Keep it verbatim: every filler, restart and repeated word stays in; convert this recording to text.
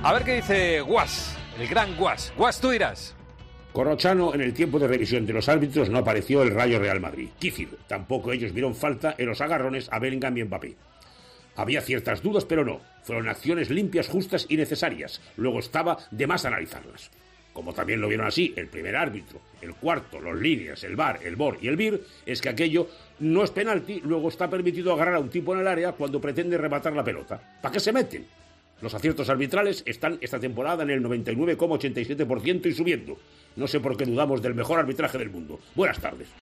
A ver qué dice Guas, el gran Guas. Guas, tú dirás. Corrochano, en el tiempo de revisión de los árbitros no apareció el Rayo Real Madrid. Quícir, tampoco ellos vieron falta en los agarrones a Bellingham y Mbappé. Había ciertas dudas, pero no. Fueron acciones limpias, justas y necesarias. Luego estaba de más analizarlas. Como también lo vieron así el primer árbitro, el cuarto, los líneas, el V A R, el B O R y el B I R, es que aquello no es penalti, luego está permitido agarrar a un tipo en el área cuando pretende rematar la pelota. ¿Para qué se meten? Los aciertos arbitrales están esta temporada en el noventa y nueve coma ochenta y siete por ciento y subiendo. No sé por qué dudamos del mejor arbitraje del mundo. Buenas tardes.